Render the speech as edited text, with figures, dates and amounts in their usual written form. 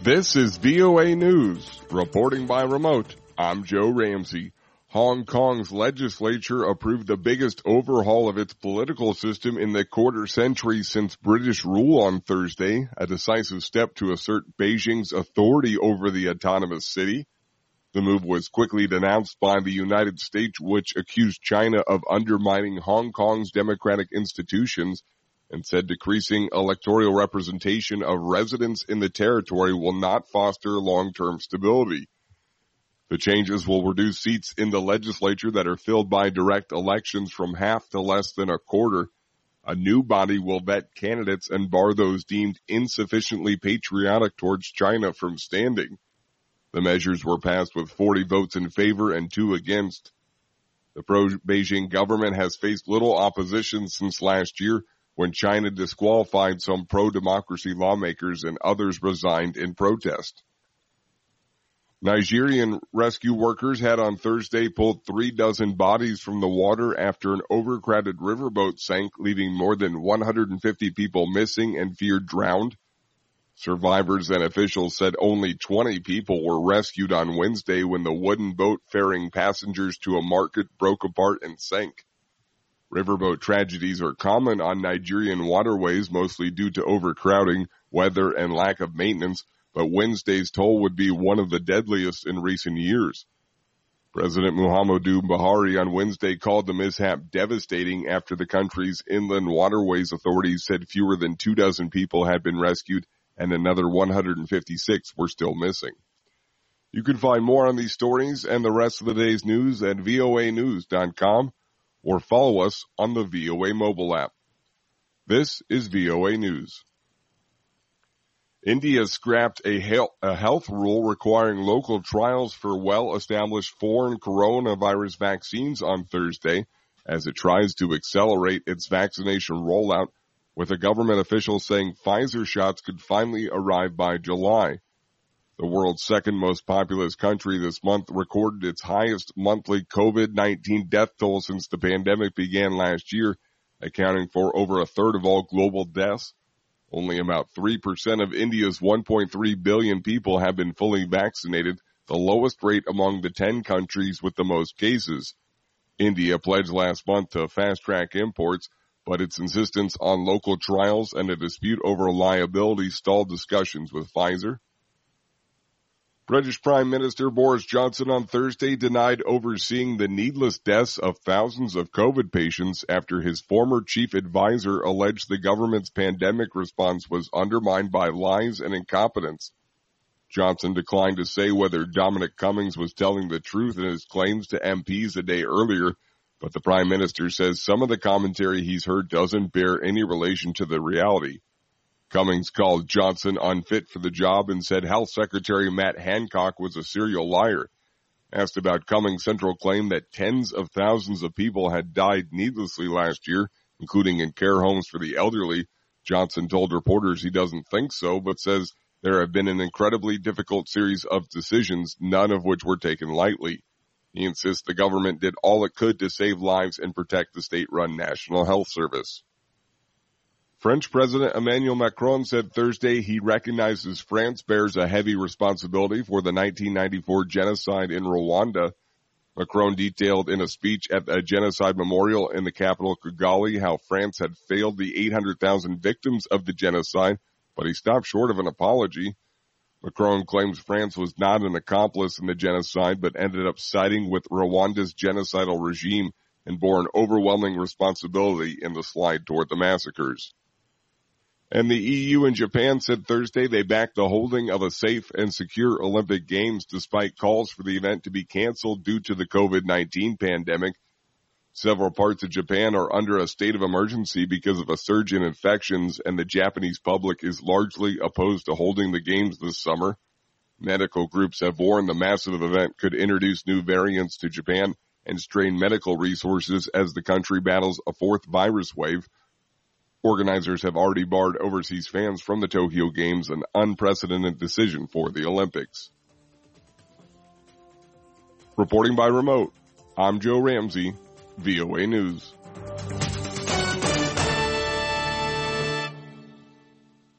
This is VOA News. Reporting by remote, I'm Joe Ramsey. Hong Kong's legislature approved the biggest overhaul of its political system in the quarter century since British rule on Thursday, a decisive step to assert Beijing's authority over the autonomous city. The move was quickly denounced by the United States, which accused China of undermining Hong Kong's democratic institutions and said decreasing electoral representation of residents in the territory will not foster long-term stability. The changes will reduce seats in the legislature that are filled by direct elections from half to less than a quarter. A new body will vet candidates and bar those deemed insufficiently patriotic towards China from standing. The measures were passed with 40 votes in favor and 2 against. The pro-Beijing government has faced little opposition since last year, when China disqualified some pro-democracy lawmakers and others resigned in protest. Nigerian rescue workers had on Thursday pulled 36 bodies from the water after an overcrowded riverboat sank, leaving more than 150 people missing and feared drowned. Survivors and officials said only 20 people were rescued on Wednesday when the wooden boat ferrying passengers to a market broke apart and sank. Riverboat tragedies are common on Nigerian waterways, mostly due to overcrowding, weather, and lack of maintenance, but Wednesday's toll would be one of the deadliest in recent years. President Muhammadu Buhari on Wednesday called the mishap devastating after the country's inland waterways authorities said fewer than 24 people had been rescued and another 156 were still missing. You can find more on these stories and the rest of the day's news at voanews.com. or follow us on the VOA mobile app. This is VOA News. India scrapped a health rule requiring local trials for well-established foreign coronavirus vaccines on Thursday as it tries to accelerate its vaccination rollout, with a government official saying Pfizer shots could finally arrive by July. The world's second most populous country this month recorded its highest monthly COVID-19 death toll since the pandemic began last year, accounting for over a third of all global deaths. Only about 3% of India's 1.3 billion people have been fully vaccinated, the lowest rate among the 10 countries with the most cases. India pledged last month to fast-track imports, but its insistence on local trials and a dispute over liability stalled discussions with Pfizer. British Prime Minister Boris Johnson on Thursday denied overseeing the needless deaths of thousands of COVID patients after his former chief advisor alleged the government's pandemic response was undermined by lies and incompetence. Johnson declined to say whether Dominic Cummings was telling the truth in his claims to MPs a day earlier, but the Prime Minister says some of the commentary he's heard doesn't bear any relation to the reality. Cummings called Johnson unfit for the job and said Health Secretary Matt Hancock was a serial liar. Asked about Cummings' central claim that tens of thousands of people had died needlessly last year, including in care homes for the elderly, Johnson told reporters he doesn't think so, but says there have been an incredibly difficult series of decisions, none of which were taken lightly. He insists the government did all it could to save lives and protect the state-run National Health Service. French President Emmanuel Macron said Thursday he recognizes France bears a heavy responsibility for the 1994 genocide in Rwanda. Macron detailed in a speech at a genocide memorial in the capital Kigali how France had failed the 800,000 victims of the genocide, but he stopped short of an apology. Macron claims France was not an accomplice in the genocide, but ended up siding with Rwanda's genocidal regime and bore an overwhelming responsibility in the slide toward the massacres. And the EU and Japan said Thursday they backed the holding of a safe and secure Olympic Games despite calls for the event to be canceled due to the COVID-19 pandemic. Several parts of Japan are under a state of emergency because of a surge in infections, and the Japanese public is largely opposed to holding the Games this summer. Medical groups have warned the massive event could introduce new variants to Japan and strain medical resources as the country battles a fourth virus wave. Organizers have already barred overseas fans from the Tokyo Games, an unprecedented decision for the Olympics. Reporting by remote, I'm Joe Ramsey, VOA News.